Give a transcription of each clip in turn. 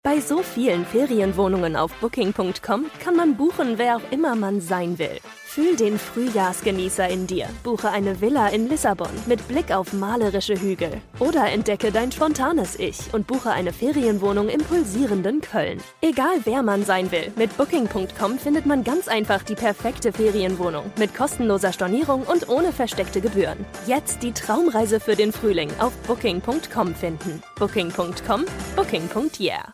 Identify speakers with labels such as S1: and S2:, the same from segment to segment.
S1: Bei so vielen Ferienwohnungen auf Booking.com kann man buchen, wer auch immer man sein will. Fühl den Frühjahrsgenießer in dir. Buche eine Villa in Lissabon mit Blick auf malerische Hügel. Oder entdecke dein spontanes Ich und buche eine Ferienwohnung im pulsierenden Köln. Egal wer man sein will, mit Booking.com findet man ganz einfach die perfekte Ferienwohnung mit kostenloser Stornierung und ohne versteckte Gebühren. Jetzt die Traumreise für den Frühling auf Booking.com finden. Booking.com, Booking.yeah.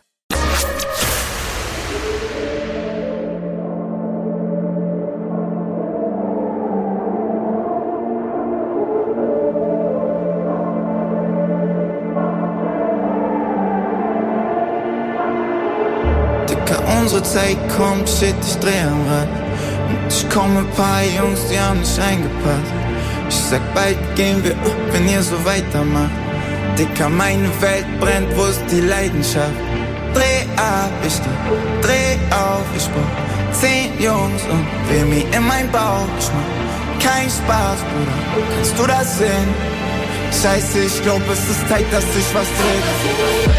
S2: Unsere Zeit kommt, shit, ich dreh am Rad. Und ich komme ein paar Jungs, die haben nicht eingepasst. Ich sag, bald gehen wir ab, wenn ihr so weitermacht. Dicker, meine Welt brennt, wo ist die Leidenschaft? Dreh ab, ich dreh auf, ich brauch 10 Jungs und Remi in mein Bauch. Ich mach kein Spaß, Bruder, kannst du das sehen? Scheiße, ich glaub, es ist Zeit, dass sich was dreht.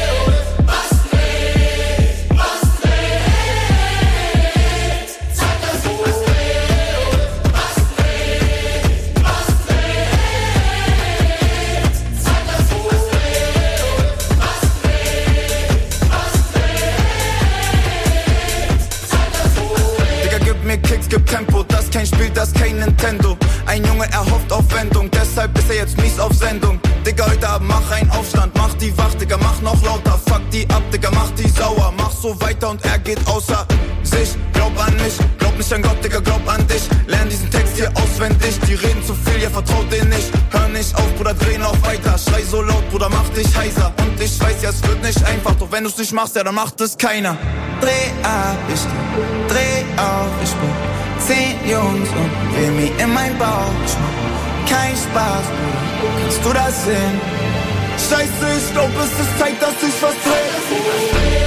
S2: Gibt Tempo, das kein Spiel, das kein Nintendo. Ein Junge erhofft Aufwendung, deshalb ist er jetzt mies auf Sendung. Digga, heute Abend mach einen Aufstand, mach die wach, Digga, mach noch lauter. Fuck die ab, Digga, mach die sauer. Mach so weiter und er geht außer sich. Glaub an mich, glaub nicht an Gott, Digga, glaub an dich. Lern diesen Text hier auswendig, die reden zu viel, ihr vertraut denen nicht. Hör nicht auf, Bruder, dreh noch weiter. Schrei so laut, Bruder, mach dich heiser. Und ich weiß, ja, es wird nicht einfach, doch wenn du's nicht machst, ja, dann macht es keiner. Dreh ab, ich dreh auf, ich brauch 10 Jungs und Remi in mein Bauch. Ich mach kein Spaß, Bruder, kannst du das sehen? Scheiße, ich glaub, es ist Zeit, dass ich was drehe.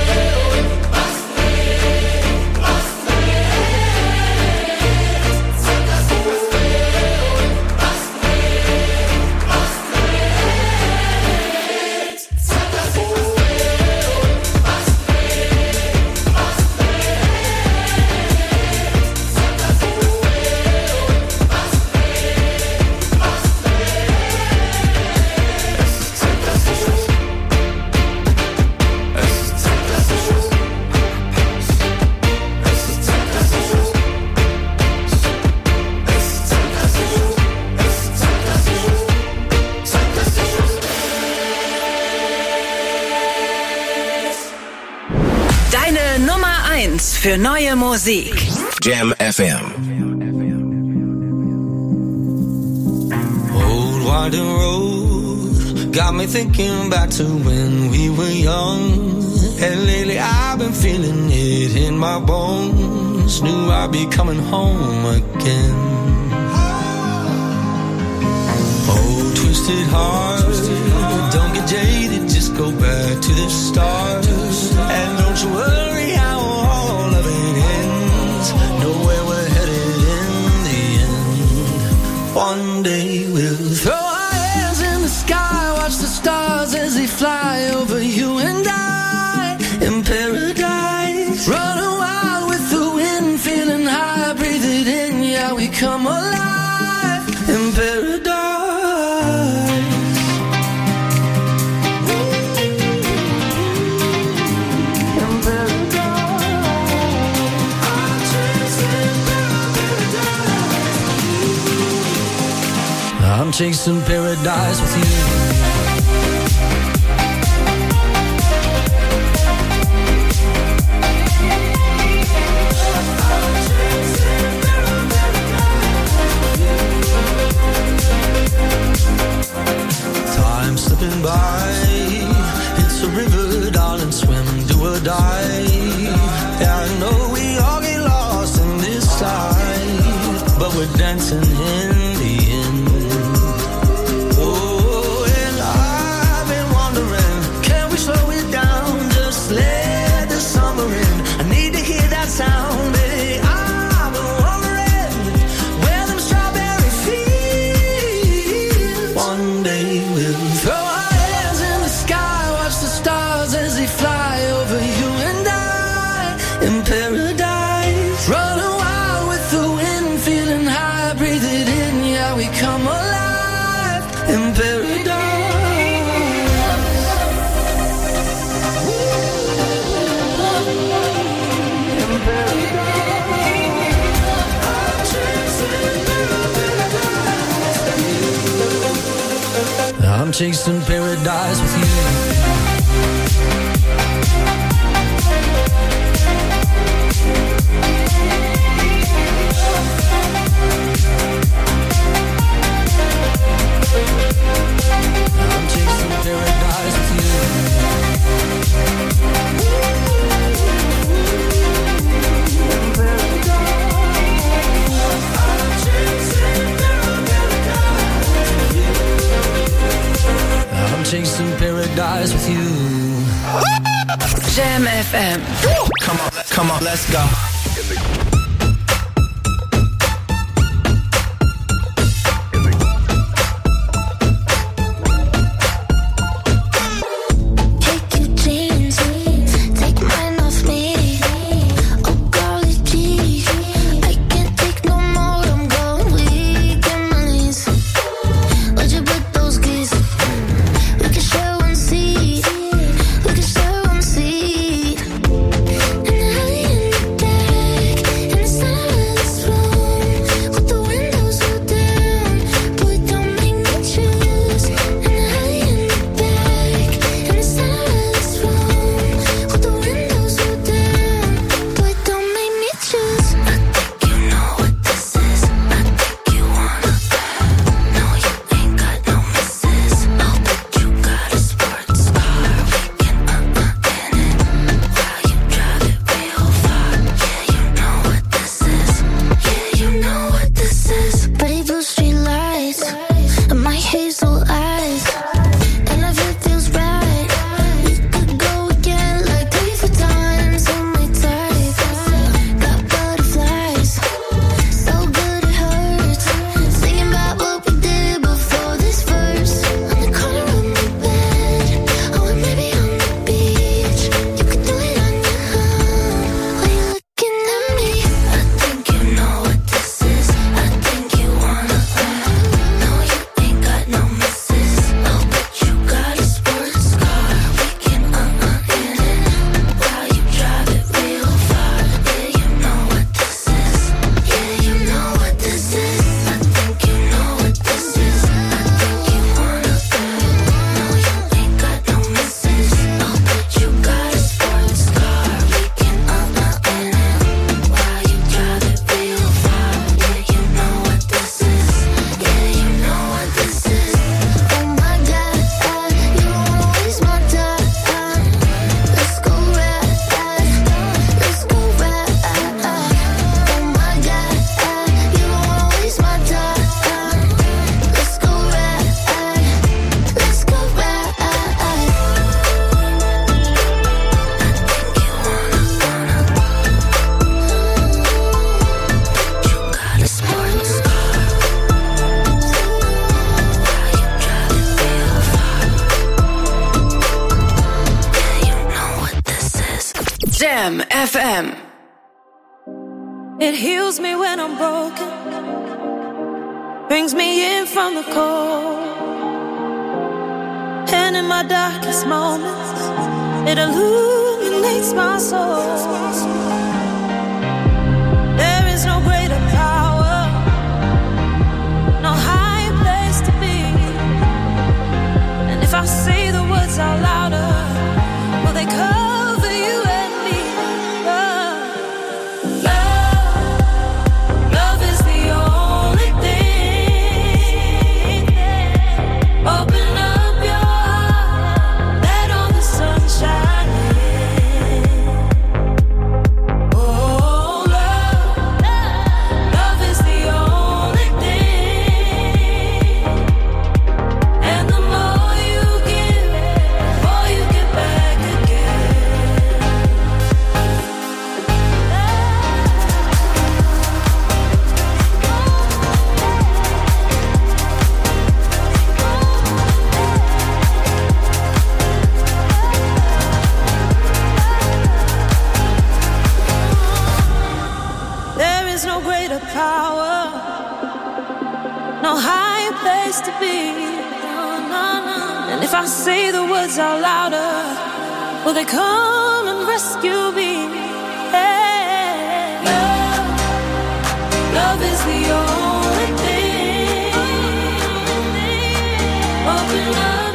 S3: Für neue Musik.
S4: Jam FM.
S5: Old winding road got me thinking back to when we were young. And lately I've been feeling it in my bones. Knew I'd be coming home again. Oh, twisted heart, don't get jaded, just go back to the start. And don't you worry how all of it ends. Know where we're headed in the end. One day we'll throw our hands in the sky, watch the stars as they fly over you and I. In paradise, running wild with the wind, feeling high, breathe it in, yeah, we come alive. In paradise. I'm chasing paradise with you. Time slipping by, it's a river, darling, swim, do or die. Yeah, I know we all get lost in this life, but we're dancing in the end. Sound, baby, I've been wondering where them strawberry fields. One day we'll throw our hands in the sky, watch the stars as they fly over I'm chasing paradise with you. I'm chasing paradise with you. I'm chasing paradise with you.
S3: Jam FM.
S2: Come on, let's go.
S3: Jam FM.
S4: It heals me when I'm broken, brings me in from the cold, and in my darkest moments, it illuminates my soul. There is no greater power, no higher place to be, and if I say the words out louder, will they cover you and me? Love is the only thing. Open up your heart, let all the sunshine in. Oh, love is the only thing. And the more you give, the more you get back again. There is no greater power, no higher place to be. And if I say the words out louder, will they come and rescue me? Hey. Love is the only thing. Open up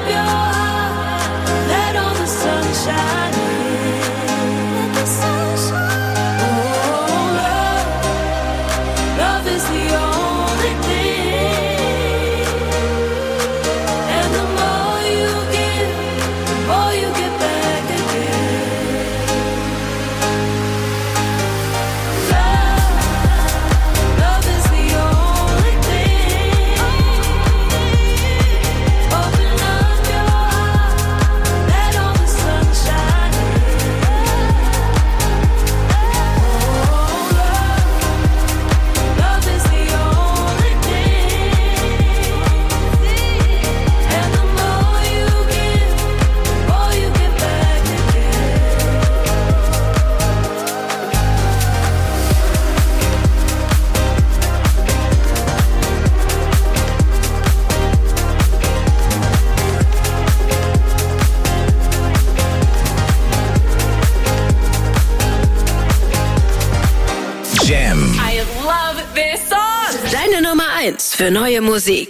S3: Deine Nummer 1 für neue Musik.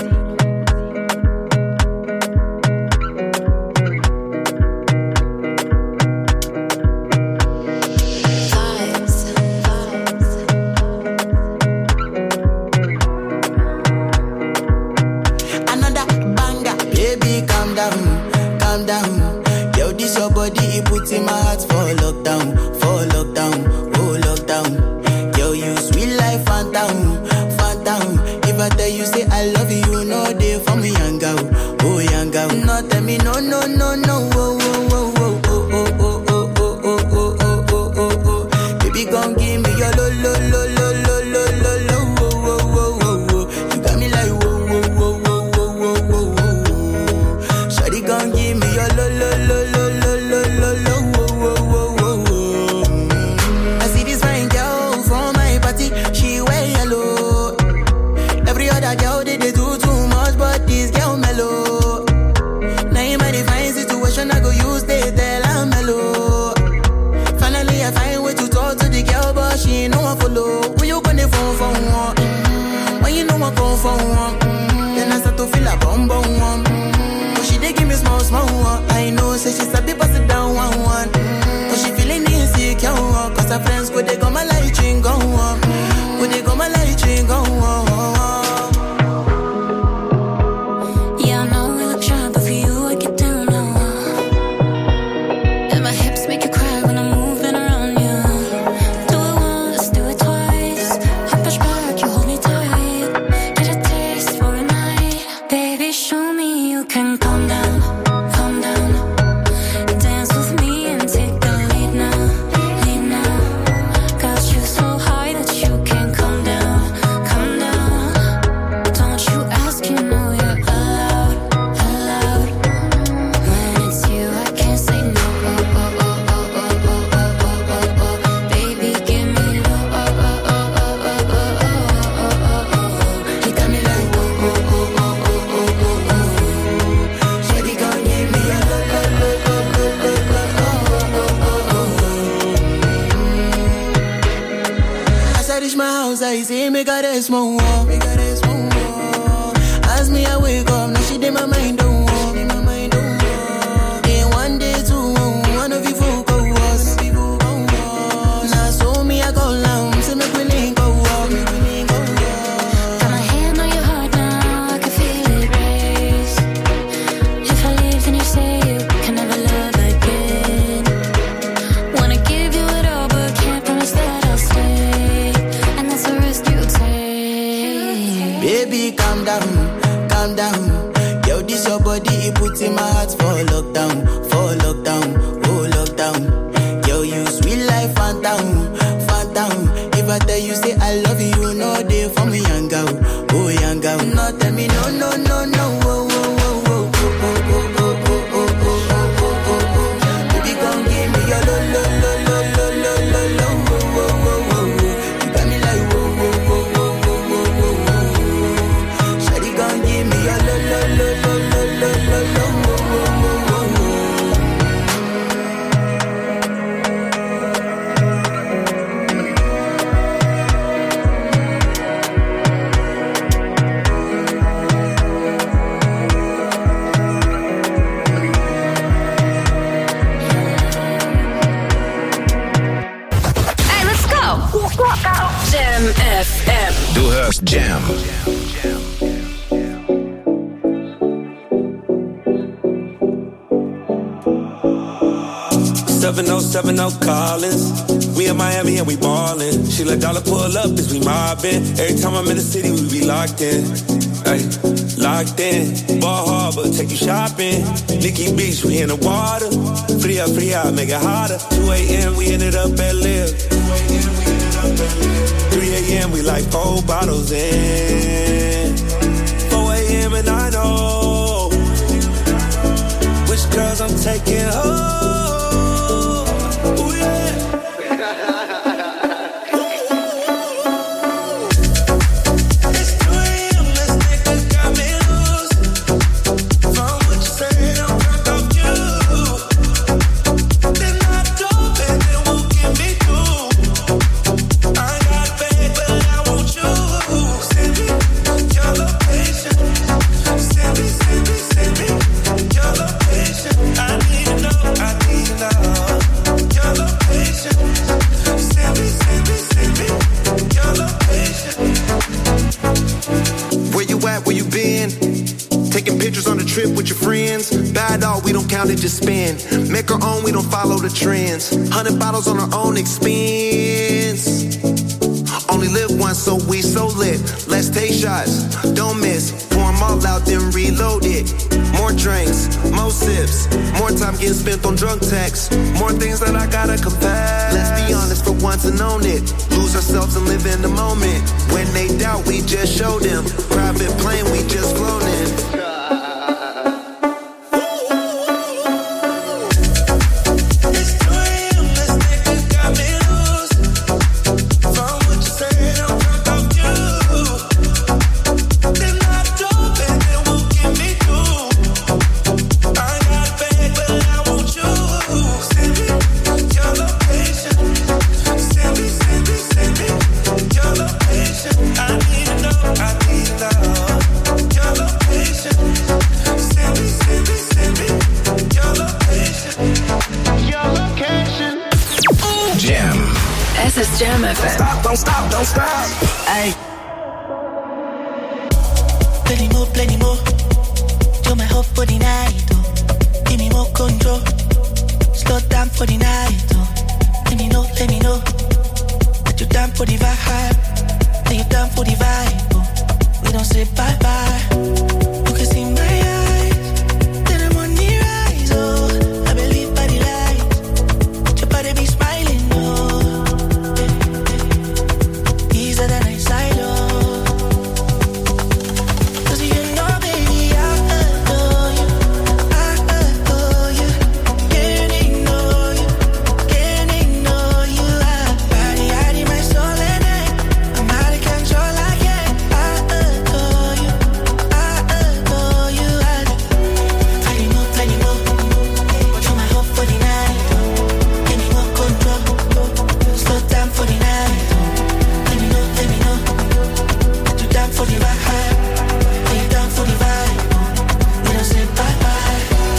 S6: Another banger, baby, calm down, calm down. Yo, this your body, it puts in my heart for lockdown, oh lockdown. Yo, you sweet life, phantom. If I tell you say I love you, you know they for me, young girl, oh young girl. No tell me no, oh, oh, oh, oh, oh, oh, oh, oh, oh, oh, oh, oh, oh, oh. Baby, come give me your lo, oh, oh, oh, oh, oh. You got me like whoa, oh, oh, oh, oh, oh, oh. Shawty, come give me your lo, oh, oh, oh, oh. I see this fine girl from my party, she wear yellow. Every other girl they do too much, but this girl mellow. Now in my divine situation, I go use they tell I'm mellow. Finally I find way to talk to the girl, but she ain't no one follow. When you gonna phone for one? When you know I come for one? Then I start to feel a bum one. But she dey give me small one. I know, say she's a bit pass it down one. But she feeling insecure, cause her friends go they go my light ring go on. Go they go my light ring go on. I say make her rest more. As me I wake up, now she did my mind don't walk. Day one, day two, one of you folk go us. Now so me I go down, say make we link go walk.
S7: Got my hand on your heart now, I can feel it race. If I leave then you say you can never love again. Wanna give you it all but can't promise that I'll stay. And that's a risk you take.
S6: Baby, calm down. Yo, this your body, it puts in my heart for lockdown, oh lockdown. Yo, you sweet life, phantom. If I tell you say I love you, you know they for me, young girl, oh young girl. No tell me no, oh, oh, oh, oh, oh, oh, oh, oh, oh. Baby, come give me your lo, oh, oh, oh, oh. You got me like whoa, oh, oh, oh, oh, oh. Shawty, come give me your lo, oh, oh, oh, oh.
S3: Jam FM.
S8: Du hörst Jam.
S5: 7070 Collins. We in Miami and we ballin'. She let dollar pull up as we mobbin'. Every time I'm in the city, we be locked in. Ay, locked in. Ball Harbor, take you shopping. Nikki Beach, we in the water. Free up, make it hotter. 2 a.m., we ended up at Live. 3 a.m., we like 4 bottles in. 4 a.m. and I know which girls I'm taking home. Ooh, yeah. Say
S8: account, it just spin. Make our own, we don't follow the trends. 100 bottles on our own expense. Only live once, so we so lit. Let's take shots, don't miss. Pour them all out, then reload it. More drinks, more sips. More time getting spent on drunk texts. More things that I gotta confess. Let's be honest for once and own it. Lose ourselves and live in the moment. When they doubt, we just show them. Private plane, we just flown in.
S3: Jam FM.
S9: Stop, don't stop, don't stop. Ay.
S6: Plenty more. You're my hope for the night. Oh. Give me more control. Slow down for the night. Oh. Let me know. That you're down for the vibe. That you're down for the vibe. Oh. We don't say bye bye. You can see my eyes. Then I'm on the rise. Oh, I believe by the light. Your body be smiling. Oh. That I silo. 'Cause you know, baby, I adore you. Can't ignore you. Body, my soul and I'm out of control. I can't. I adore you. Plenty more. You're my hope for the night. Give me more control. Slow down for the night. For the vibe, lay down for the vibe. We don't say bye bye.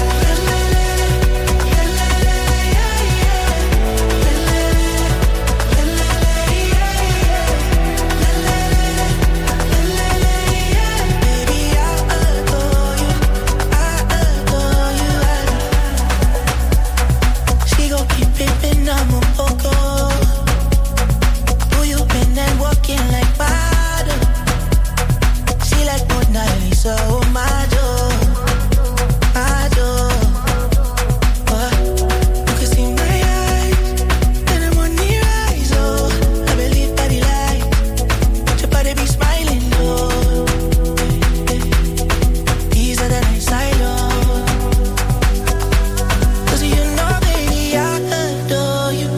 S6: Baby, I adore you. She gon' keep pimpin', I'm a poco. Who you been and walking like water? Like Mona Lisa, oh my door. You can see my eyes, then I'm on the rise. Oh, I believe by the light. Your body be smiling, oh. These are the nights I love. 'Cause you know, baby, I adore you.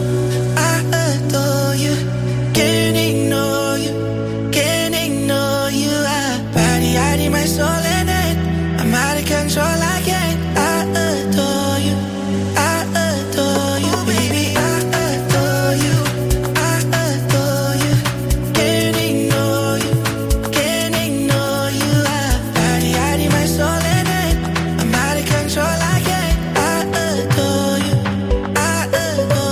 S6: Can't ignore you. Body, my soul and it. I'm out of control, I can't. I adore you, baby, I adore you. Can't ignore you. Body, my soul and it. I'm out of control, I can't. I adore you, I do.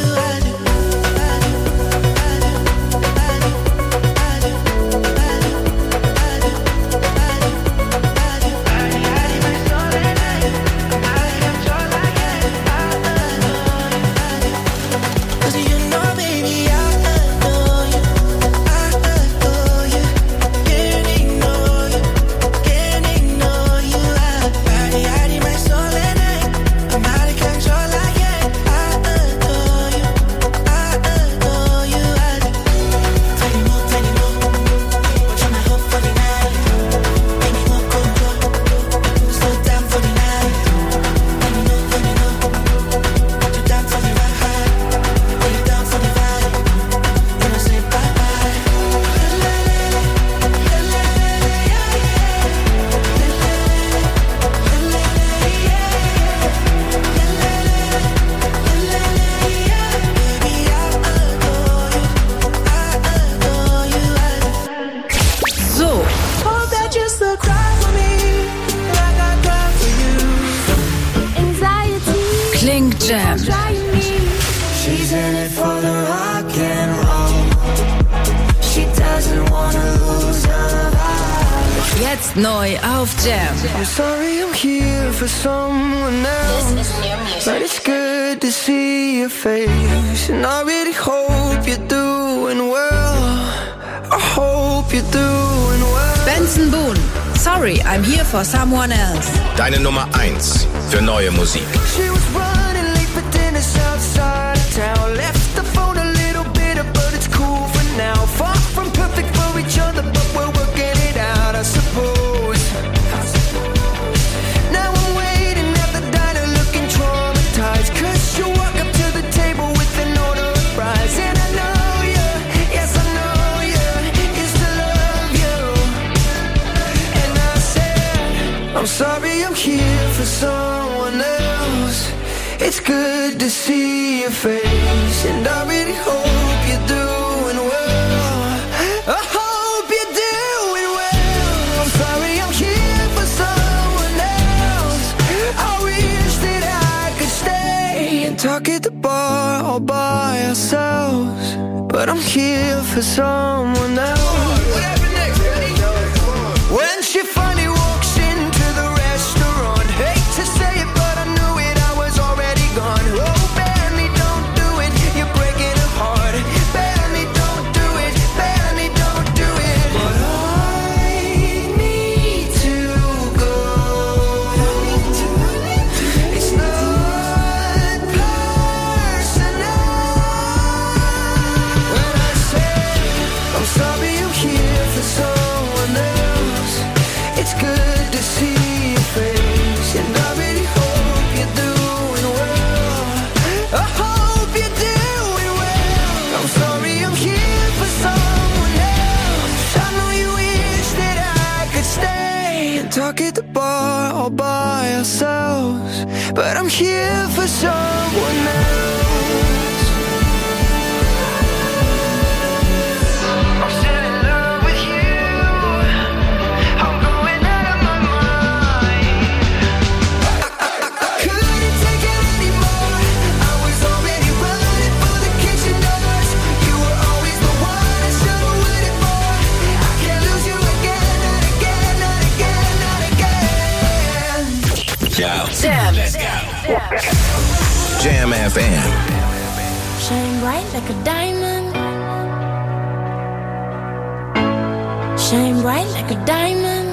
S3: Jam.
S10: She's in it for the rock and roll. She doesn't wanna lose her vibe.
S3: Jetzt neu auf Jam.
S9: I'm sorry I'm here for someone else, but it's good to see your face. And I really hope you're doing well. I hope you're doing well.
S3: Benson Boone, Sorry, I'm here for someone else.
S11: Deine Nummer 1 für neue Musik.
S9: She was running late for dinner outside of town. Left the phone a little bitter, but it's cool for now. Far from perfect for each other, but we're working it out, I suppose. Now I'm waiting at the diner looking traumatized, 'cause you walk up to the table with an order of fries. And I know you, yes I know you, used to love you. And I said, I'm sorry I'm here for someone else. It's good to see your face, and I really hope you're doing well. I hope you're doing well. I'm sorry I'm here for someone else. I wish that I could stay and talk at the bar all by ourselves, but I'm here for someone else. When she finally walks into the restaurant, hate to say it, but I knew it, I was already gone. Oh, Benny, don't do it, you're breaking her heart. Benny, don't do it, Benny, don't do it. But I need to go. It's not personal. When I say I'm sorry I'm here for someone else, it's good to see your face, and I really hope you're doing well. I hope you're doing well. I'm sorry I'm here for someone else. I know you wish that I could stay and talk at the bar all by ourselves, but I'm here for someone else. I'm still in love with you. I'm going out of my mind. I couldn't take it anymore. I was already running for the kitchen doors. You were always the one I should have waited for. I can't lose you again, not again, not again, not again.
S11: Yo.
S3: Jam.
S11: Let's go. Jam FM.
S4: Shine bright like a diamond. Shine bright like a diamond.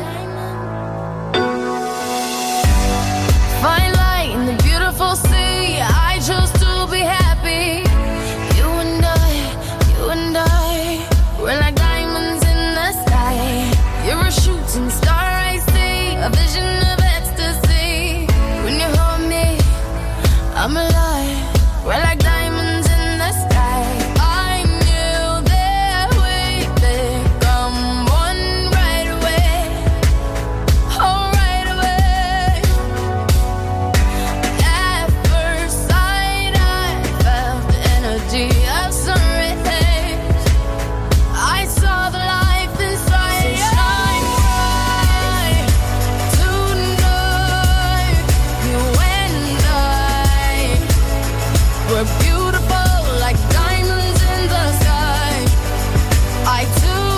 S4: Fine light in the beautiful sea. I chose to be happy. You and I, we're like diamonds in the sky. You're a shooting star, I see, a vision of ecstasy. When you hold me, I'm alive. We're like diamonds in the sky. I knew that we'd become one right away. Oh, right away. At first sight, I felt the energy of sun rays. I saw the life inside. So shine bright tonight. You and I, we're beautiful like diamonds in the sky. I too,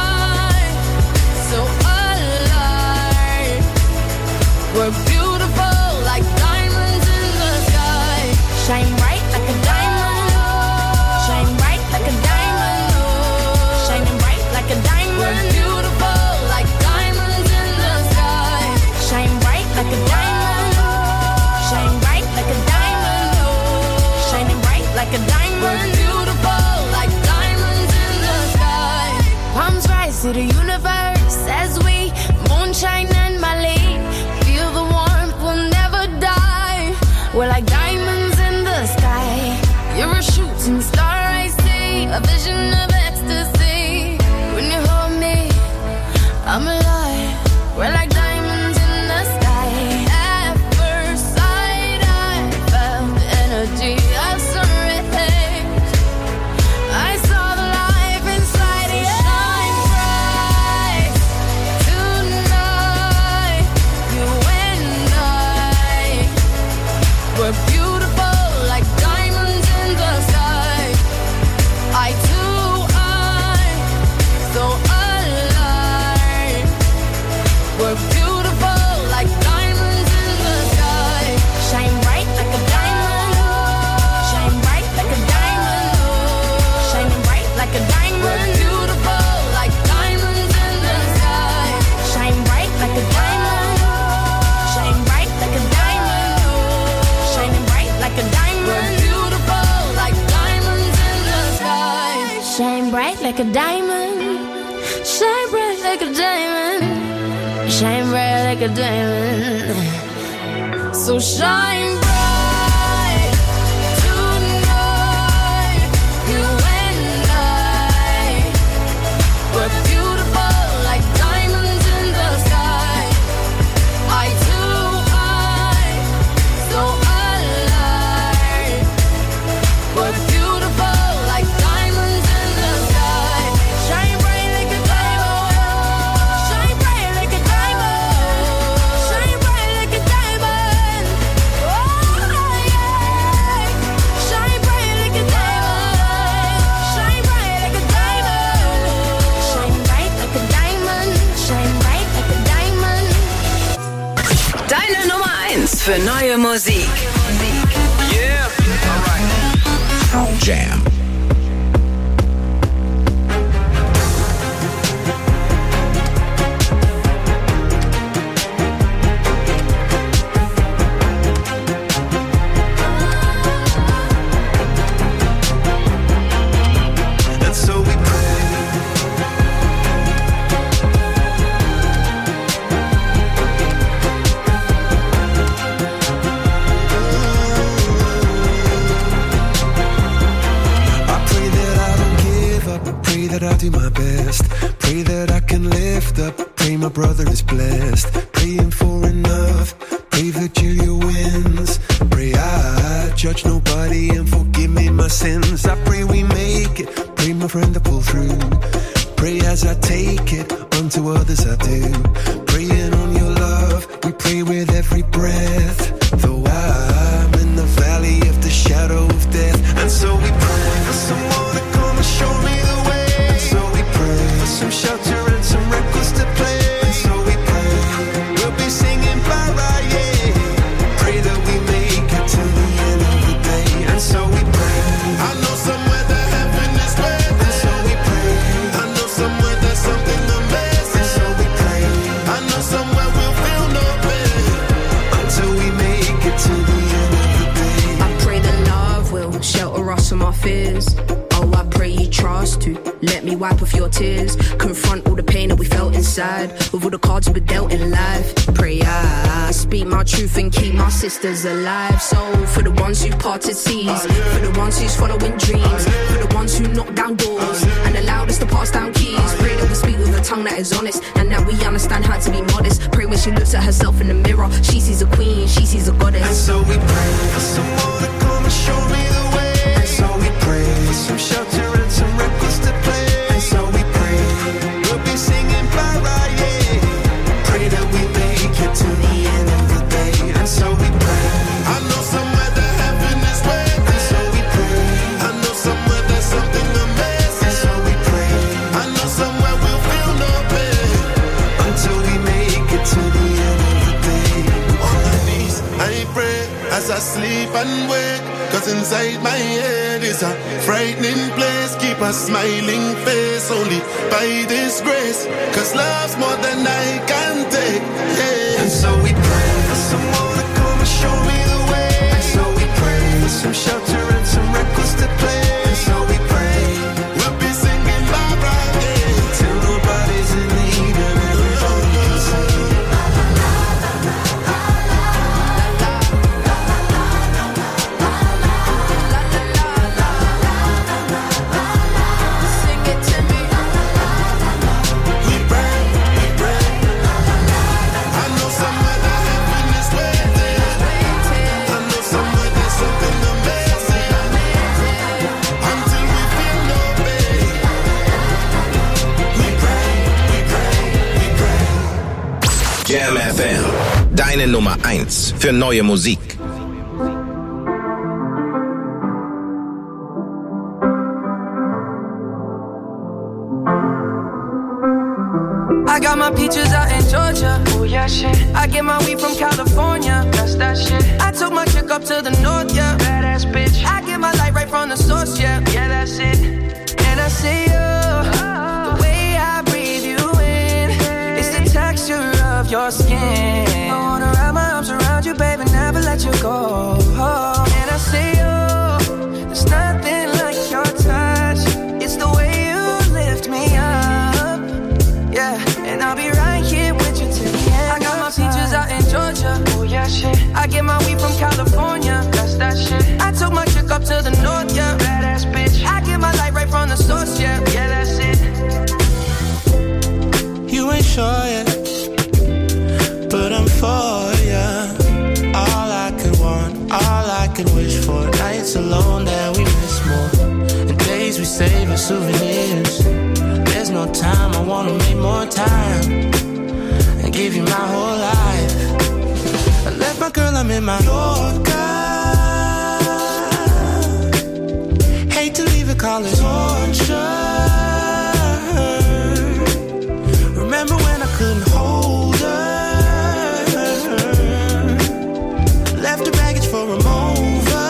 S4: so alive. We're beautiful like diamonds in the sky. Shine bright like a diamond. Shine bright like a diamond. Shining bright like a diamond. We're beautiful like diamonds in the sky. Shine bright like a diamond. Shine bright like a diamond. Shining bright like a diamond. We're beautiful like diamonds in the sky. Palms rise to the universe as we moonshine and Mali. Feel the warmth, we'll never die. We're like diamonds in the sky. You're a shooting star, I see, a vision of ecstasy. When you hold me, I'm alive. We're like diamonds in the sky. At first sight, I felt the energy of sun rays. I saw the life inside you. Shine bright
S7: bright like a diamond. Shine bright like a diamond. Shine bright like a diamond. So shine bright tonight. You and I were beautiful like diamonds in the sky. Eye to eye, so alive. We're beautiful like diamonds in the sky. Shine bright like a diamond. Shine bright like a diamond. Shine bright like a diamond. Oh yeah. Shine bright like a diamond. Shine bright like a diamond. Shine bright like a diamond. Shine bright like a diamond.
S3: Deine Nummer 1 für neue Musik.
S11: Yeah. Alright. Jam.
S8: And so we pray. I pray that I don't give up. I pray that I do my best. Pray that I can lift up. Pray my brother is blessed. Praying for enough. Pray Virgilia wins. Pray I judge nobody and forgive me my sins. I pray we make it. Pray my friend to pull through. Pray as I take it. Unto others I do. Praying on your love. We pray with every breath. Though I'm in the valley of the shadow of death. And so we pray for someone to come and show me the way. And so we pray for some shelter and some records to play. And so we pray we'll be singing bye-bye, yeah. Pray that we make it to the end of the day. And so we pray. I know somewhere that heaven is waiting. And so we pray. I know somewhere there's something amazing. And so we pray. I know somewhere we'll feel no pain until we make it to the end of the day.
S12: I pray that love will shelter us from our fears. Oh, I pray you trust to let me wipe off your tears. Confront all the pain that we felt inside with all the cards we were dealt in life. Pray I speak my truth and keep my sisters alive. So for the ones who parted seas, for the ones who's following dreams, for the ones who knock down doors and allowed us to pass down keys. Pray that we speak with a tongue that is honest and that we understand how to be modest. Pray when she looks at herself in the mirror, she sees a queen, she sees a goddess.
S8: And so we pray for someone to come and show me the way. And so we pray for some shelter and some records to play. And so we pray we'll be singing bye-bye, yeah. Pray that we make it to the end of the day. And so we pray. I know somewhere that heaven is waiting. And so we pray. I know somewhere there's something amazing. And so we pray. I know somewhere we'll feel no pain until we make it to the end of the day. On my knees, I pray as I sleep and wake. Cause inside my head is a frightening place. Keep a smiling face only by this grace. Cause love's more than I can take, yeah. And so we pray for someone to come and show me the way. And so we pray for some shelter and some records to play. And so we pray we'll be singing bye-bye, yeah. Till nobody's in need and everybody can sing.
S11: Jam FM. Deine Nummer 1 für neue Musik.
S13: I got my peaches out in Georgia. Oh yeah, shit. I get my weed from California. That's that shit. I took my chick up to the north, yeah. Badass bitch. I get my light right from the source, yeah. Yeah, that's it. And I see you, the way I breathe you in, it's the texture of your skin. I wanna wrap my arms around you, baby, never let you go. And I see you, there's nothing like your touch. It's the way you get my weed from California, that's that shit. I took my chick up to the north, yeah, badass bitch. I get my light right from the source, yeah, yeah, that's it.
S5: You ain't sure yet, but I'm for ya. All I could want, all I could wish for. Nights alone that we miss more, and days we save as souvenirs. There's no time, I wanna make more time and give you my whole life. I left my girl, I'm in my Yorker. Hate to leave it, call it torture. Remember when I couldn't hold her? Left her baggage for a mover.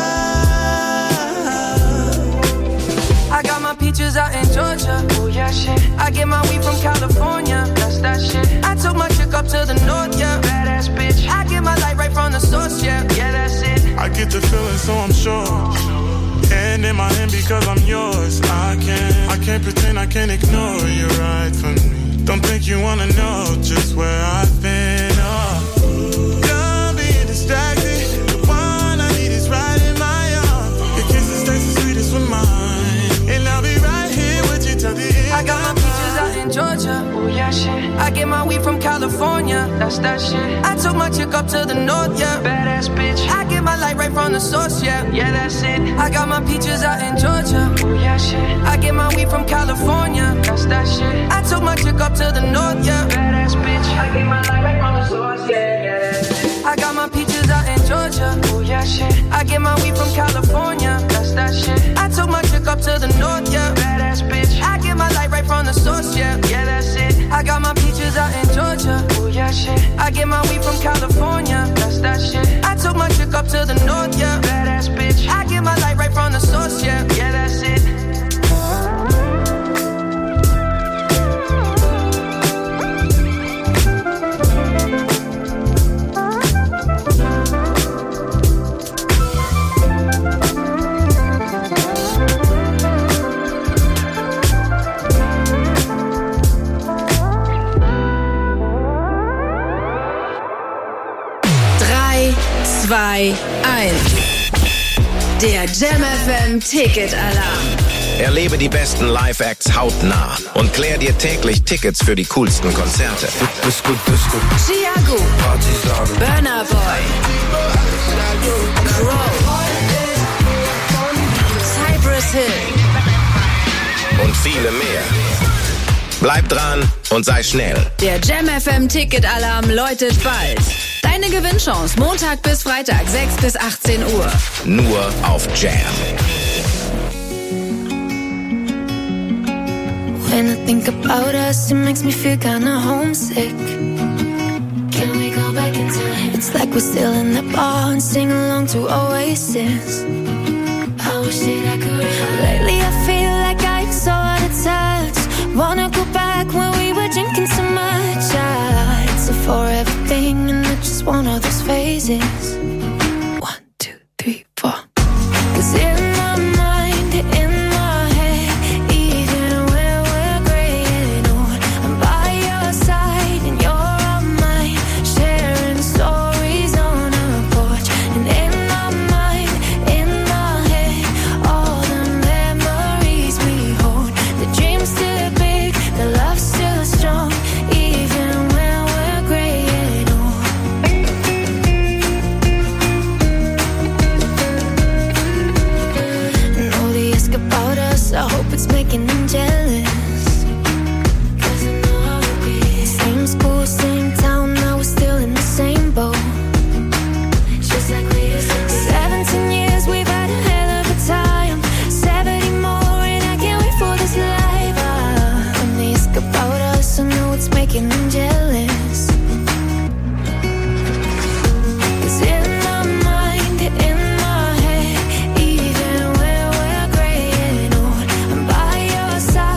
S13: I got my peaches out in Georgia, oh yeah shit. I get my weed from California, that's that shit. I took my chick up to the north, yeah, badass bitch. I get my light right from the source, yeah, yeah, that's it.
S14: I get the feeling, so I'm sure. And in my hand because I'm yours. I can't pretend, I can't ignore you right from me. Don't think you wanna know just where I've been. Done being distracted. The one I need is right in my arms. Your kisses taste the sweetest with mine, and I'll be right here with you till the end.
S13: I got my peaches out in Georgia, oh yeah shit. I get my weed from California, that's that shit. I took my chick up to the north, yeah, badass bitch. I get my light right from the source, yeah, yeah, that's it. I got my peaches out in Georgia, oh yeah shit. I get my weed from California, that's that shit. I took my chick up to the north, yeah, badass bitch. I get my light right from the source, yeah, yeah, that's it. I got my peaches out in Georgia, oh yeah shit. I get my weed from California, that's that shit. I took my chick up to the north, yeah, badass bitch. I get my light right from the source, yeah, yeah, that's it. I got my peaches out in Georgia, oh yeah shit. I get my weed from California, that's that shit. I took my chick up to the north, yeah, badass bitch. I get my light right from the source, yeah, yeah, that's it.
S3: Der Jam FM Ticket-Alarm.
S11: Erlebe die besten Live-Acts hautnah und klär dir täglich Tickets für die coolsten Konzerte.
S3: Chiago, Burna Boy, Crow, Cypress Hill
S11: und viele mehr. Bleib dran und sei schnell.
S3: Der Jam FM Ticket-Alarm läutet bald. Deine Gewinnchance Montag bis Freitag, 6 bis 18 Uhr.
S11: Nur auf Jam.
S7: When I think about us, it makes me feel kinda homesick. Can we go back in time? It's like we're still in the bar and sing along to Oasis. I wish that I could. Lately I feel like I'm so out of touch. Wanna go back when we were drinking so much. It's a forever thing and I just want all those phases. 1, 2, 3, 4. 'Cause in my mind, in my head, even when we're graying old, I'm by your side and you're on mine, sharing stories on our porch. And in my mind, in my head, all the memories we hold. The dream's still big, the love's still strong, even when we're graying old. And all they ask about us, I hope it's making them jealous. 'Cause I know how it is. Same school, same town, now we're still in the same boat. Just like we used to be. 17 years, we've had a hell of a time. 70 more and I can't wait for this life. When they ask about us, I know it's making them jealous. 'Cause in my mind, in my head, even when we're graying old, I'm by your side.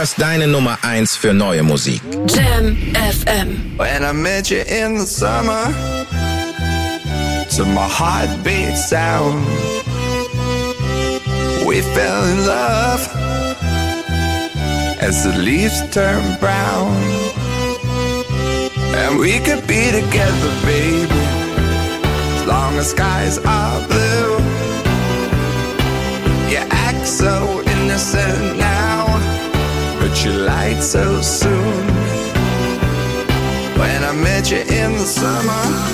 S11: Europas deine Nummer 1 für neue Musik.
S3: Jam FM.
S2: When I met you in the summer, to my heartbeat sound, we fell in love as the leaves turn brown. And we could be together, baby, as long as skies are blue. You act so innocent now, but you lied so soon. When I met you in the summer,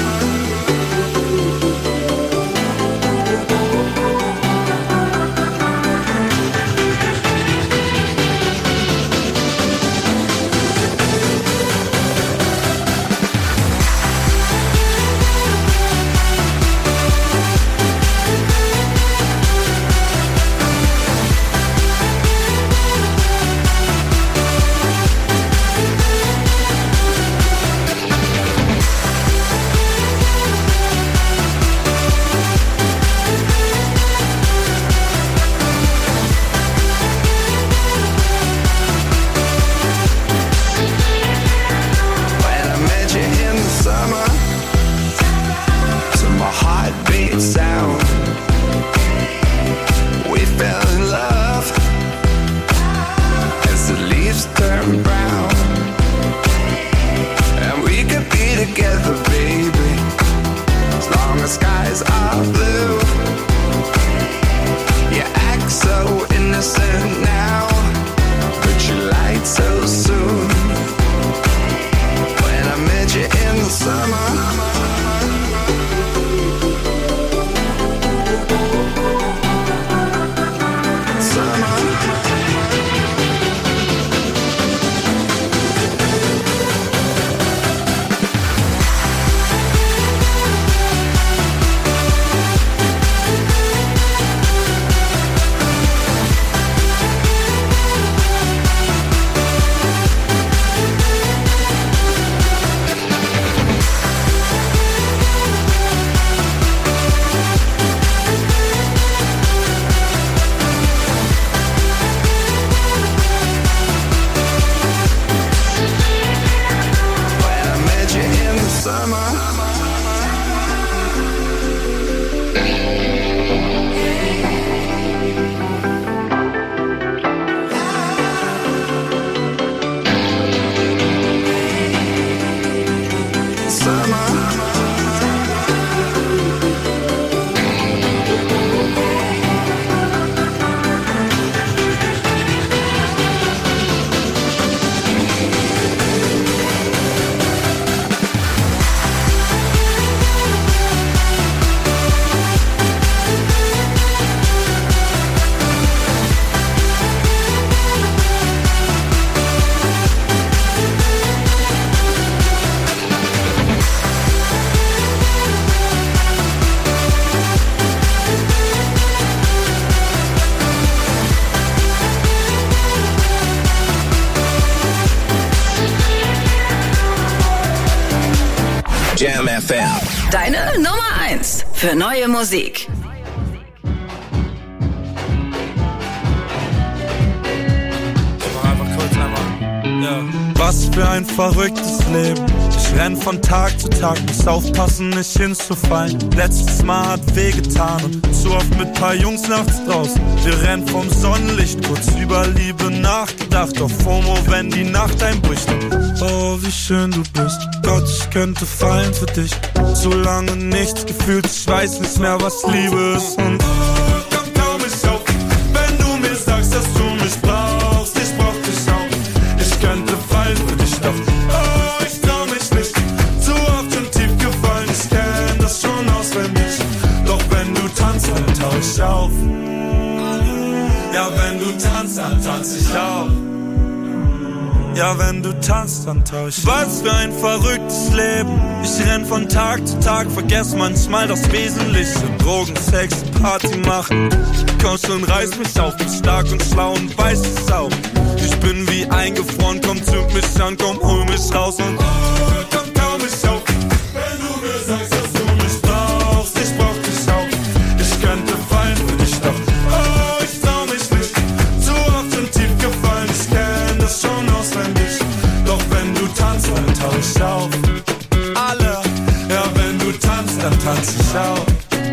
S11: Jam FM.
S3: Deine Nummer 1 für neue Musik.
S15: Was für ein verrücktes Leben. Ich renn von Tag zu Tag, muss aufpassen, nicht hinzufallen. Letztes Mal hat wehgetan und zu oft mit paar Jungs nachts draußen. Wir rennen vom Sonnenlicht, kurz über Liebe nachgedacht. Auf FOMO, wenn die Nacht einbricht. Oh, wie schön du bist. Gott, ich könnte fallen für dich. So lange nichts gefühlt, ich weiß nicht mehr, was Liebe ist. Und komm kaum nicht auf, wenn du mir sagst, dass du mich brauchst. Ich brauch dich auch. Ich könnte fallen für dich, doch oh, ich trau mich nicht. Zu oft schon tief gefallen, ich kenn das schon auswendig. Doch wenn du tanzt, dann tau ich auf. Ja, wenn du tanzt, dann tanz ich auf. Ja, wenn du tanzt, dann tausch ich. Was für ein verrücktes Leben. Ich renn von Tag zu Tag, vergess manchmal das Wesentliche. Drogen, Sex, Party machen. Komm schon, reiß mich auf, bin stark und schlau und weiß es auch. Ich bin wie eingefroren, komm, zünd mich an, komm, hol mich raus und komm kaum mich auf. Wenn du mir sagst, dass du mich brauchst, ich brauch dich auch. Ich könnte fallen für dich, doch oh, ich trau mich nicht. Zu oft schon tief gefallen, ich kenn tauch ich auf. Alle, ja wenn du tanzt, dann tanz ich auch.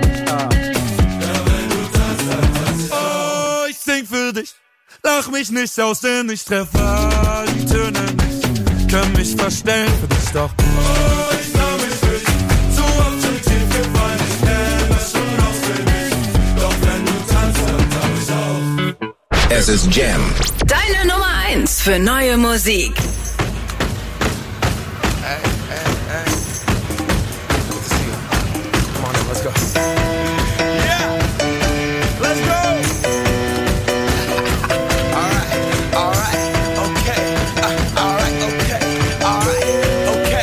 S15: Oh, ich sing für dich, lach mich nicht aus, denn ich treffe die Töne nicht. Kann mich verstellen für dich doch. Oh, ich trau mich nicht, zu oft schon tief gefallen. Ich kenn das schon auswendig, doch wenn du tanzt, dann tauch ich auf.
S11: Es ist Jam.
S3: Deine Nummer 1 für neue Musik.
S16: Let's go. Yeah, let's go. All right, okay. All right, okay.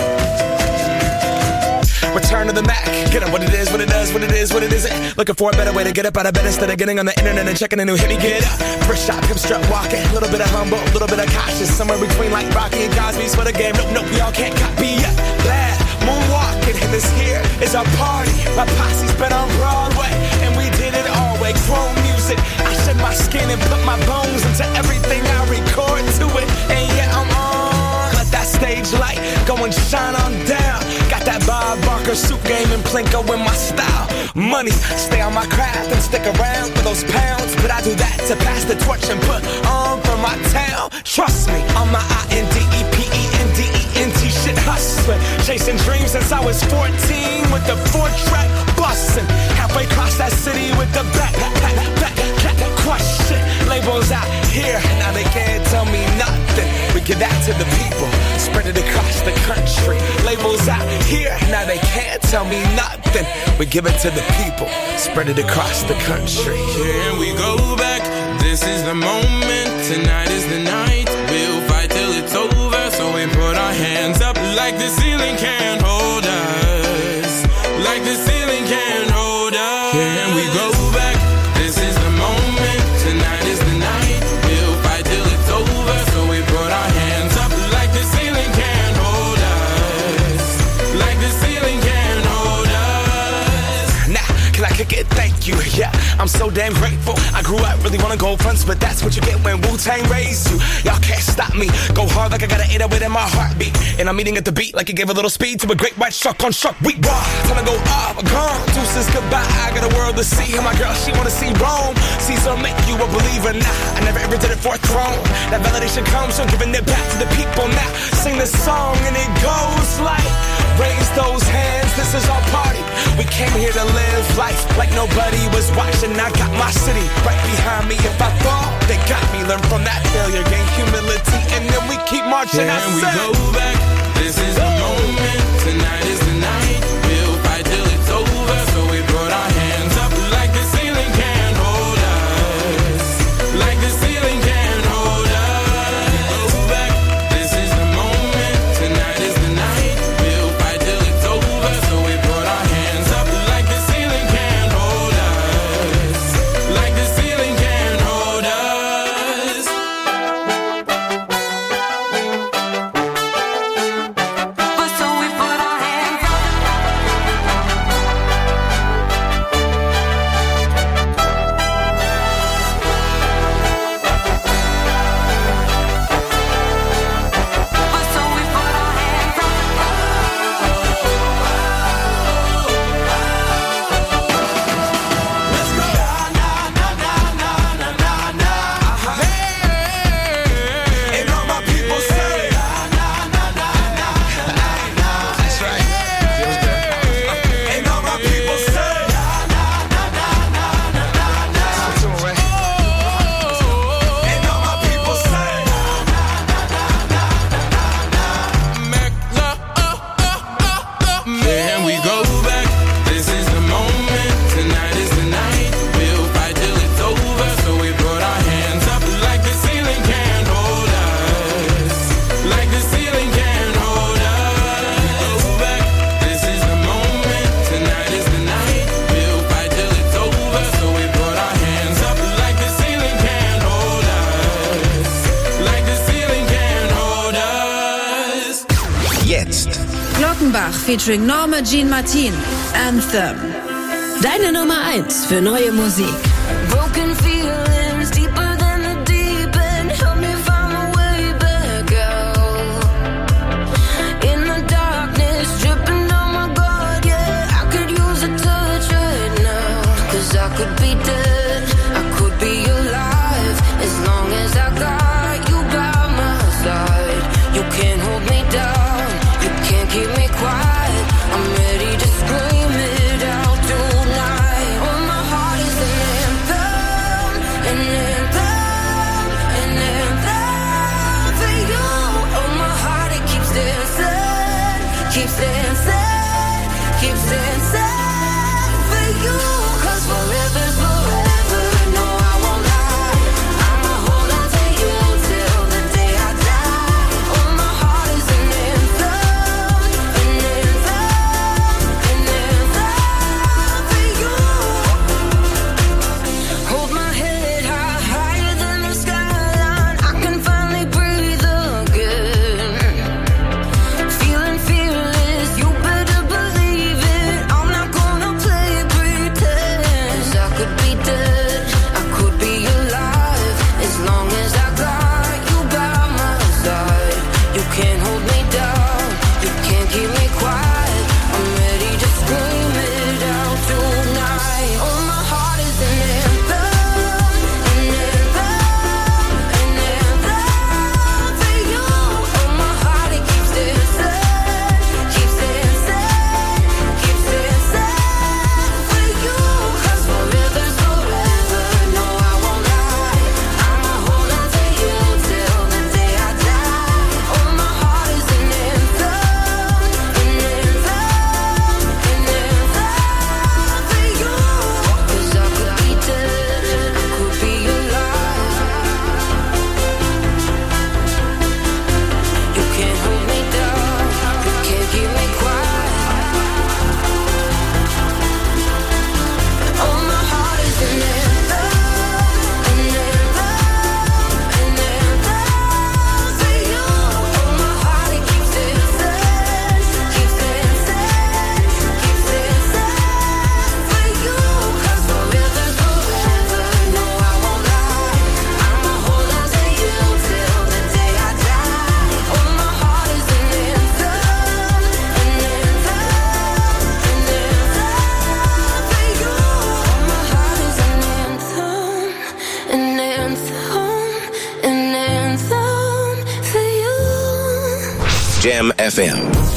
S16: Return to the Mac. Get up what it is, what it does, what it is, what it isn't. Looking for a better way to get up out of bed instead of getting on the internet and checking a new hit. Me get up. First shot, pimp strut walking. A little bit of humble, a little bit of cautious. Somewhere between like Rocky and Cosby's for the game. Nope, y'all can't copy yet. Glad moonwalking, and this here is our party. My posse's been on Broadway, and we did it all way. Chrome music, I shed my skin and put my bones into everything I record to it. And yeah, I'm on. Let that stage light go and shine on down. Got that Bob Barker suit game and Plinko in my style. Money, stay on my craft and stick around for those pounds. But I do that to pass the torch and put on for my town. Trust me, on my INDEPENDENT shit hustling. Chasing dreams since I was 14 with the 4-track bustin'. Halfway across that city with the back crush shit. Labels out here, now they can't tell me nothing. We give that to the people, spread it across the country. Labels out here, now they can't tell me nothing. We give it to the people, spread it across the country.
S17: Here we go back, this is the moment, tonight is the night. We'll fight till it's over, so we put our hands up like the ceiling can't hold us. Like the ceiling can't hold us. Here we go back, this is the moment, tonight is the night. We'll fight till it's over, so we put our hands up like the ceiling can't hold us. Like the ceiling can't hold us.
S16: Now, can I kick it? Thank you, yeah, I'm so damn grateful. I grew up really wanna go fronts, but that's what you get when Wu-Tang raised you. Y'all can't stop me, go hard like I got an 808 in my heartbeat. And I'm eating at the beat like it gave a little speed to a great white shark on Shark Week. Raw, time to go up, gone, deuces goodbye. I got a world to see, and my girl, she wanna see Rome. Caesar make you a believer, nah, I never ever did it for a throne. That validation comes from giving it back to the people. Now, sing this song and it goes like, raise those hands, this is our party. We came here to live life like nobody was watching. I got my city right behind me. If I fall, they got me. Learn from that failure, gain humility, and then we keep marching.
S17: Can we go back? This is the moment. Tonight is the night. We'll fight till it's over. So we put our hands up like the ceiling can't hold us. Like the ceiling can't hold us. Go back. This is the moment. Tonight is the night. We'll fight till it's over. So we put our hands up like the ceiling can't hold us. Like the ceiling can't hold us.
S4: But so we put our hands up. But so we put our hands up.
S16: Let's go. And all my people say, that's right. And all my people say, and all my people say,
S17: Can we go back? This is the moment. Tonight is the night. We'll fight till it's over. So we put our hands up like the ceiling can't hold us. Like the ceiling can't hold us. Go back. This is the moment. Tonight is the night. We'll fight till it's over. So we put our hands up like the ceiling can't hold us. Like the ceiling can't hold us.
S11: Jetzt.
S3: Glockenbach featuring Norma Jean Martin. Anthem. Deine Nummer 1 für neue Musik.
S4: Broken feelings deeper than the deep end. Help me find my way back out. keep me quiet. I'm ready to scream it out tonight. Oh, my heart is an anthem, an anthem, an anthem for you. Oh, my heart, it keeps dancing, keeps dancing, keeps dancing for you. 'Cause forever's forever. No, I won't lie. I'ma hold on to you till the day I die. Oh, my heart is an anthem, an anthem, an anthem for you. Hold my head high, higher than the skyline. I can finally breathe again. Feeling fearless, you better believe it. I'm not gonna play pretend. 'Cause I could be dead, I could be alive. As long as I got you by my side. You can't hold me down, you can't keep me quiet. I'm ready to scream it out tonight. Oh, my heart is an anthem, an anthem, an anthem for you. Oh, my heart, it keeps dancing, keeps dancing, keeps dancing for you. 'Cause forever's forever. No, I won't lie. I'ma hold on to you till the day I die. Oh, my heart is an anthem, an anthem, an anthem for you. 'Cause I could be dead, I could be alive. You can't hold me down, you can't keep me quiet. Oh, my heart is an anthem, an anthem, an anthem for you. Oh, my heart, it keeps dancing, keeps dancing, keeps dancing for you. 'Cause forever's forever. No, I won't lie. I'ma hold on to you till the day I die. Oh, my heart is an anthem, an anthem, an anthem for you. Oh, my heart is an anthem, an anthem, an anthem for you.
S11: Jam FM.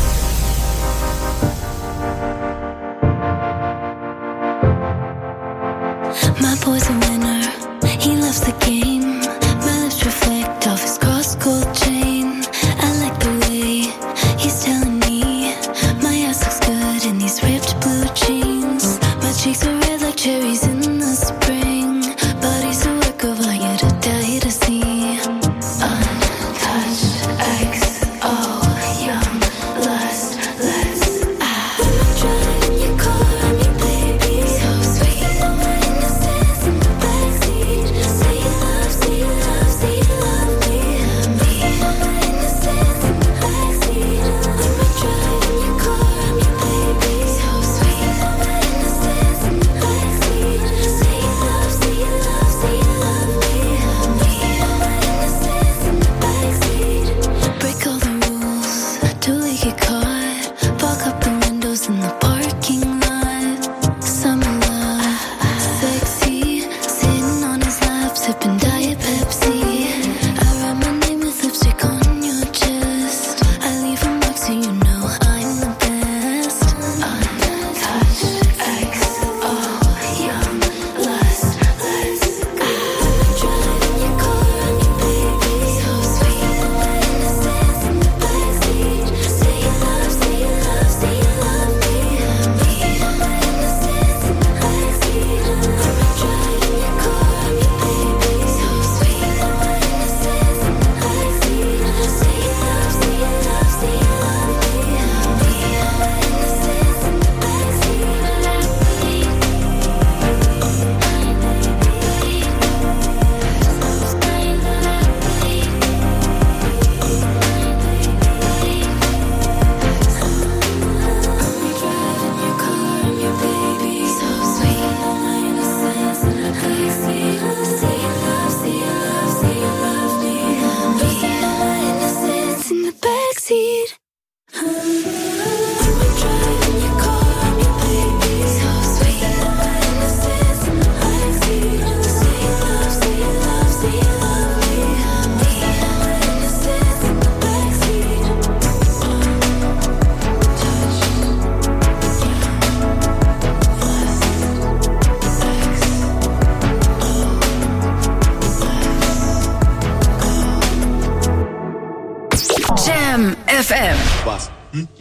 S7: My boy's a winner, he loves the game. My lips reflect off his cross gold chain. I like the way he's telling me my ass looks good in these ripped blue jeans. My cheeks are red like cherries in the spring. Body's a work of art, you're to die to see. Untouched, XO, young, lust, let's I'm driving your car, I'm your baby. So sweet, my innocence in the backseat. Say you love, say you love, say you love me. My innocence in the backseat. I'm driving your car, I'm your baby. So sweet, my innocence in the backseat. Say you love, say you love, say you love me. My innocence in the backseat. Break all the rules, till we get caught. Fog up the windows in the parking lot. Summer love, sexy. Sitting on his lap, sipping Diet Pepsi. I write my name with lipstick on your chest. I leave a mark so you know I'm the best. Untouched, XO, young, lust, let's I'm driving your car, I'm your baby. So sweet, my innocence in the backseat. Say you love,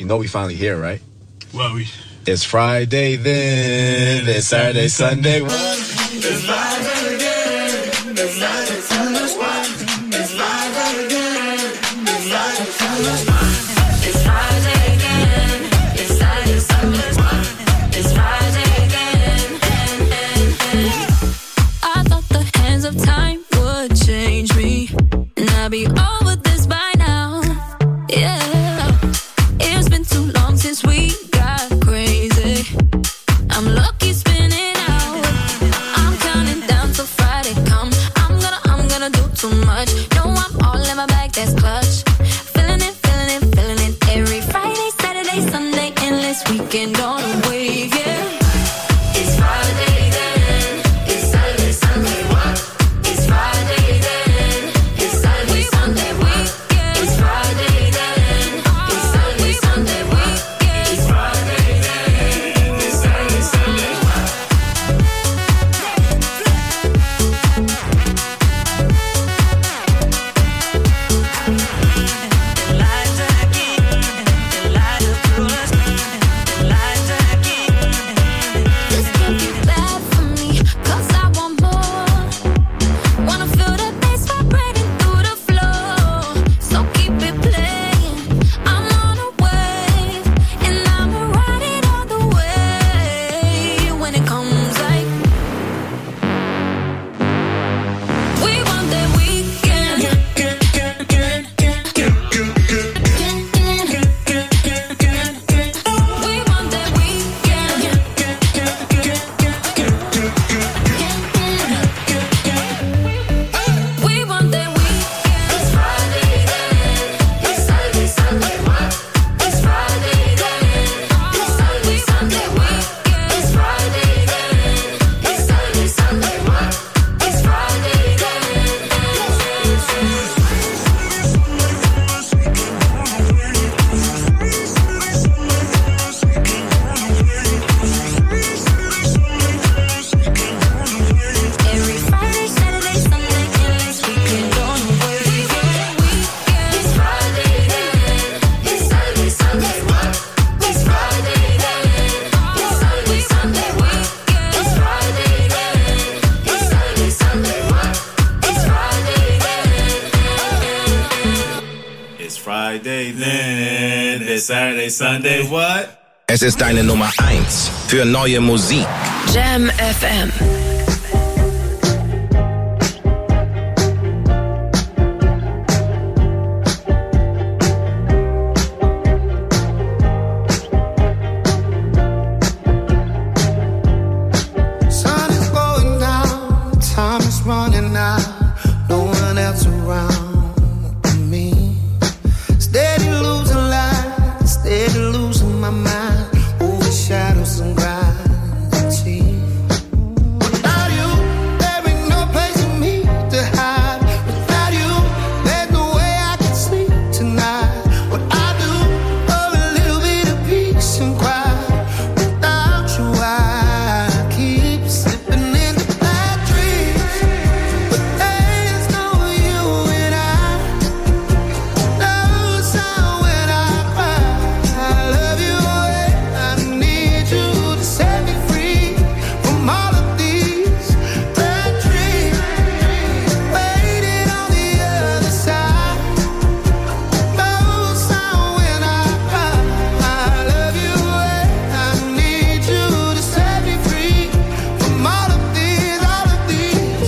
S18: You know we finally here, right?
S14: Well,
S18: It's Friday then, it's Saturday, Sunday.
S10: It's Friday again. It's Friday, Sunday. It's Friday again. It's Friday, Sunday. It's Friday again. It's Saturday, Sunday. It's Friday again.
S7: I thought the hands of time would change me, and I'd be over this by now. Yeah, it's been too long since we got crazy. I'm lucky spinning out. I'm counting down till Friday come. I'm gonna do too much. No, I'm all in my bag, that's clutch. Feeling it, feeling it, feeling it. Every Friday, Saturday, Sunday, endless weekend on a wave, yeah.
S10: It's Friday then. It's Saturday, Sunday. It's Friday then. It's Saturday, Sunday. It's Friday then. It's Saturday, Sunday. It's Friday then. It's Saturday, Sunday.
S7: This can't be bad for me, 'cause I want more. Wanna feel the bass vibrating through the floor. So keep it playing. I'm on a wave, and I'ma ride it all the way. When it comes like we want that weekend. We want that weekend. We want that weekend.
S10: It's Friday then. It's Saturday, Sunday. It's Friday then. It's Saturday, Sunday. It's Friday then. It's Saturday, Sunday. It's Friday
S7: Every Friday, Saturday, Sunday, endless weekend on the wave.
S10: It's Friday then. It's Saturday, Sunday. It's Friday then. It's Saturday, Sunday. It's Friday then. It's Saturday, Sunday. It's Friday then.
S19: It's Friday then, it's Saturday, Sunday, what?
S11: Es ist deine Nummer 1 für neue Musik.
S3: Jam FM.
S6: Sun is going down, time is running out, no one else around me. Steady losing light, steady losing my mind, over shadows and gravity. Without you, there ain't no place for me to hide. Without you, there's no way I can sleep tonight. What I do for a little bit of peace and quiet. Without you, I keep slipping into bad dreams. But there's no you and I. No sound when I cry. I love you and I need you to set me free from all of these bad dreams. Waiting on the other side. No sound when I cry. I love you and I need you to set me free from all of these bad dreams.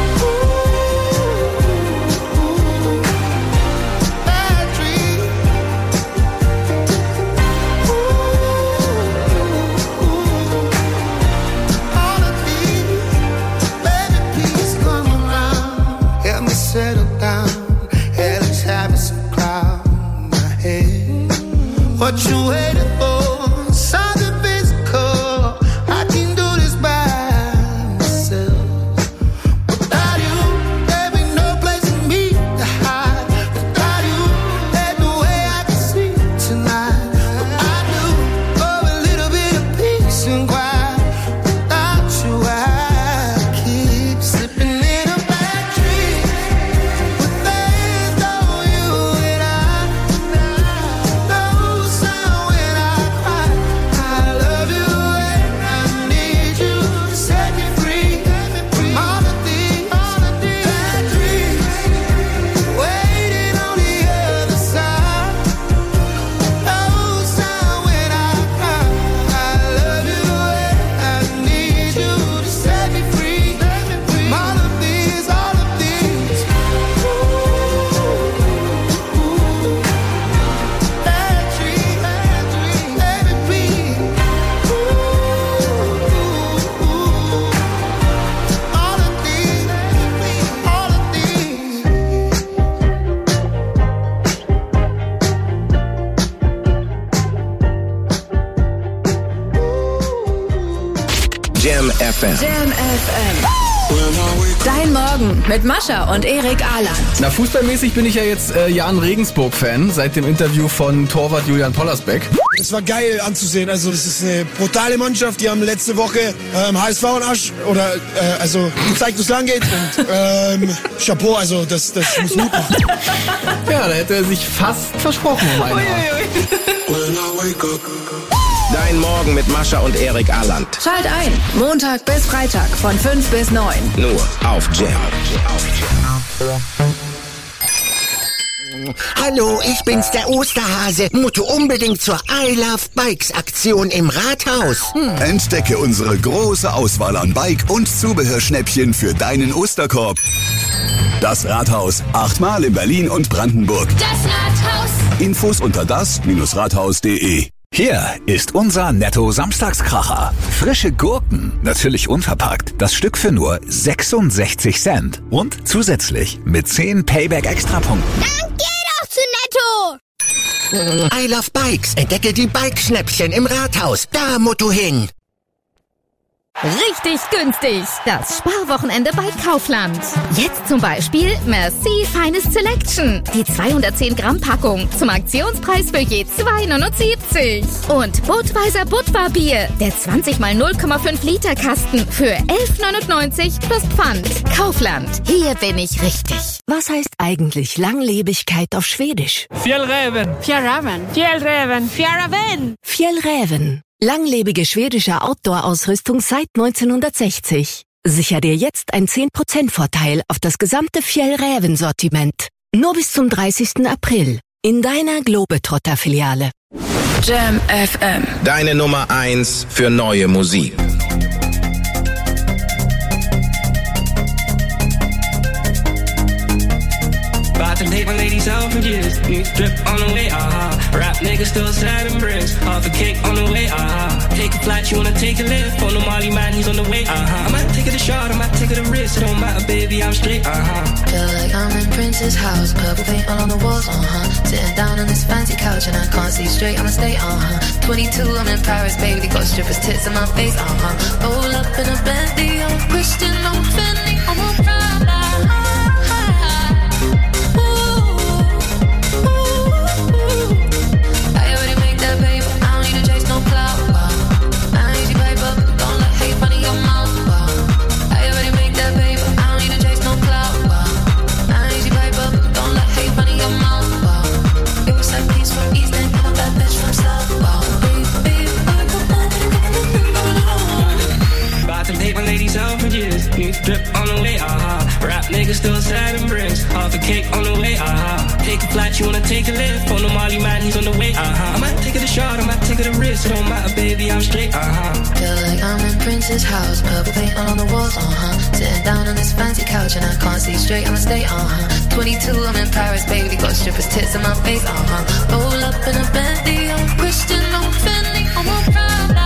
S6: All of these, baby, please come around. Help me settle down. Hell is having some cloud in my head. What you waiting for? Something physical. I can do this by myself. Without you, there ain't no place for me to hide. Without you, there's no way I can sleep tonight. What I do for a little bit of peace and quiet. Without you, I keep slipping in a bad dream. But there's no you and I. No sound
S11: Jam FM.
S3: Jam FM. Dein Morgen mit Mascha und Erik Ahland.
S20: Na, fußballmäßig bin ich ja jetzt Jan Regensburg-Fan seit dem Interview von Torwart Julian Pollersbeck.
S21: Es war geil anzusehen. Also das ist eine brutale Mannschaft. Die haben letzte Woche HSV und Asch gezeigt, wo es lang geht. Und Chapeau, also das muss Mut machen.
S20: Ja, da hätte er sich fast versprochen um ein Jahr.
S11: Dein Morgen mit Mascha und Erik Ahland.
S3: Schalt ein. Montag bis Freitag von 5 bis 9.
S11: Nur auf Jam.
S22: Hallo, ich bin's, der Osterhase. Musste unbedingt zur I Love Bikes Aktion im Rathaus.
S23: Entdecke unsere große Auswahl an Bike- und Zubehörschnäppchen für deinen Osterkorb. Das Rathaus. 8-mal in Berlin und Brandenburg.
S10: Das Rathaus.
S23: Infos unter das-rathaus.de.
S24: Hier ist unser Netto-Samstagskracher. Frische Gurken, natürlich unverpackt. Das Stück für nur 66 Cent. Und zusätzlich mit 10 Payback-Extrapunkten.
S10: Dann geh doch zu Netto.
S22: I Love Bikes. Entdecke die Bikeschnäppchen im Rathaus. Da musst du hin.
S25: Richtig günstig. Das Sparwochenende bei Kaufland. Jetzt zum Beispiel Merci Feines Selection. Die 210 Gramm Packung zum Aktionspreis für je 2,79. Und Budweiser Budvar-Bier. Der 20 mal 0,5 Liter Kasten für 11,99 plus Pfand. Kaufland. Hier bin ich richtig.
S26: Was heißt eigentlich Langlebigkeit auf Schwedisch?
S27: Fjällräven.
S26: Fjällräven.
S27: Fjällräven. Fjällräven.
S26: Fjällräven. Langlebige schwedische Outdoor-Ausrüstung seit 1960. Sicher dir jetzt ein 10% Vorteil auf das gesamte Fjällräven-Sortiment. Nur bis zum 30. April. In deiner Globetrotter-Filiale.
S3: Jam FM.
S11: Deine Nummer 1 für neue Musik.
S28: About to take my ladies out for years. New drip on the way, Rap niggas still sad and bricks. Half a cake on the way, Take a flight, you wanna take a lift. On the Molly man, he's on the way, I might take it a shot, I might take it a risk. It don't matter, baby, I'm straight,
S29: Feel like I'm in Prince's house. Purple paint all on the walls, Sitting down on this fancy couch and I can't see straight, I'ma stay, 22, I'm in Paris, baby. Got strippers' tits in my face, Roll up in a Bentley, I'm Christian, I'm Fendi, I'm a Prada.
S28: Take my ladies out for years. New drip on the way, Rap niggas still sad and bricks. Half a cake on the way, Take a flight, you wanna take a lift. On the Molly man, he's on the way, I might take it a shot, I might take it a risk. It don't matter, baby, I'm straight,
S29: Feel like I'm in Prince's house. Purple paint all on the walls, Sitting down on this fancy couch and I can't see straight, I'ma stay, 22, I'm in Paris, baby. Got strippers' tits in my face, Roll up in a Bentley, I'm Christian, I'm Fendi, I'm a Prada.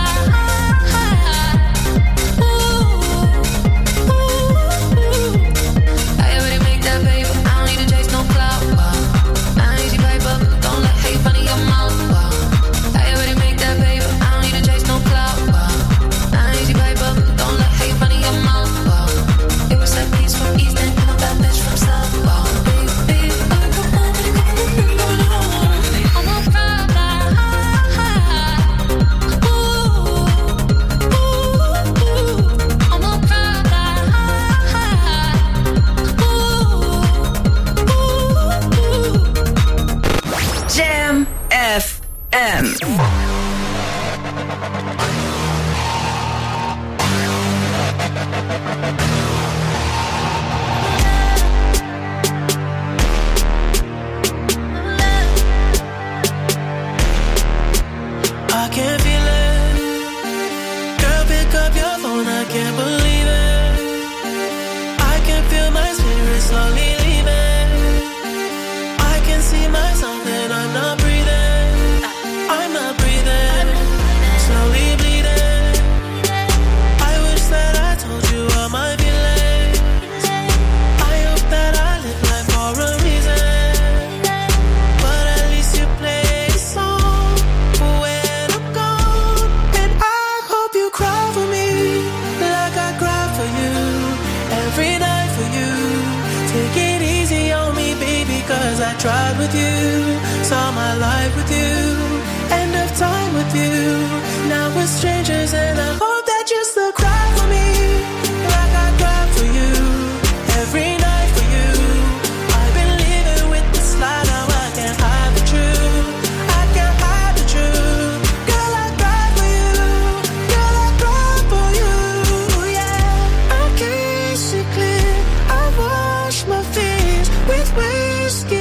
S29: When I'm gone
S4: with you, saw my life with you, end of time with you. Now we're strangers and I hope that you still cry for me, like I cry for you, every night for you. I've been living with this lie, now I can't hide the truth, I can't hide the truth. Girl, I cry for you, girl, I cry for you, yeah. I kiss it clear, I wash my fears with whiskey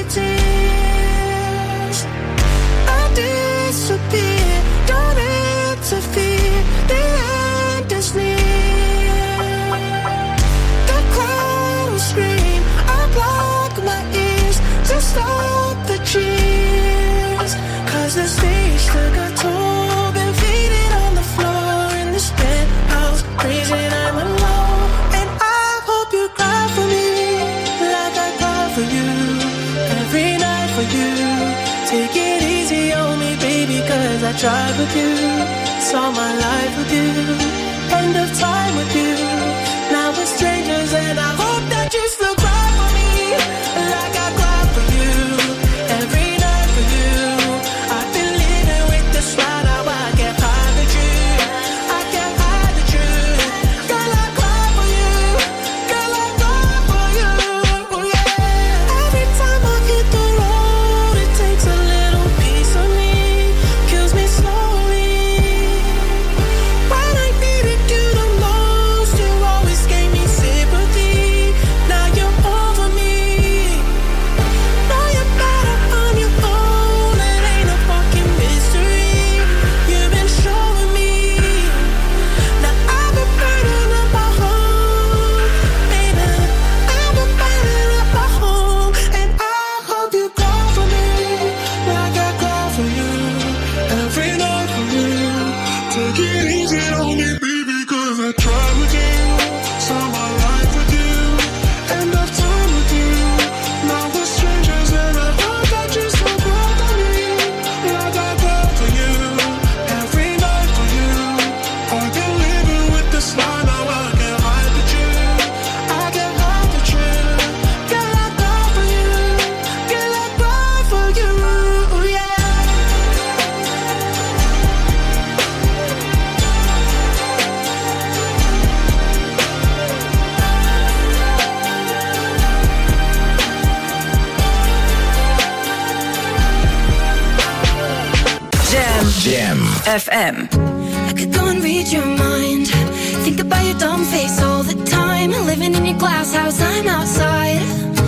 S4: tears. I disappear, don't interfere, the end is near. The crowd will scream, I block my ears to stop the cheers. Cause the stage still got told, been faded on the floor in this penthouse, crazy and I'm alone. And I hope you cry for me, like I cry for you, every night for you. Take it easy on me, baby, cause I tried with you, saw my life with you, end of time with you. Now we're strangers and I hope that you still cry for me, like I cry for you, every night for you. I've been living with this lie, now I can't hide the truth, I can't hide the truth. Girl, I cry for you, girl, I cry for you, yeah. Every time I hit the road, it takes a little piece of me, kills me slowly. When I needed you the most, you always gave me sympathy. Now you're over me, now you're better on your own. It ain't a fucking mystery, you've been showing me. Now I've been burning up my home, baby, I've been burning up my home. And I hope you cry for me, like I cry for you, every night for you. Take it easy on me, baby, cause I tried with you, saw my life with you, end of time with you. Now we're strangers and I hope that you still cry for me, like I cry for you, every night for you. I've been living with this lie, now I can't hide the truth, I can't hide the truth. Girl, I cry for you, girl, I cry for you, yeah.
S3: Jam FM.
S29: I could go and read your mind, think about your dumb face all the time. Living in your glass house, I'm outside,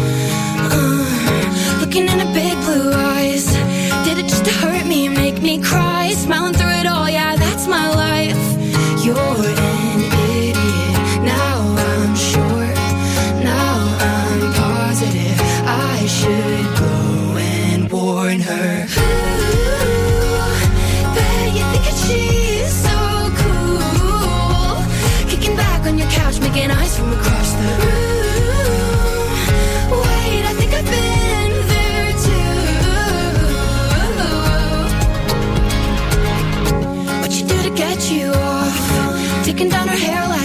S29: looking in her big blue eyes. Did it just to hurt me, make me cry? Smiling through it all, yeah, that's my life. You're an idiot, now I'm sure, now I'm positive I should go and warn her. You think that she's so cool, kicking back on your couch, making eyes from across the room. Wait, I think I've been there too. What you do to get you off, taking down her hair like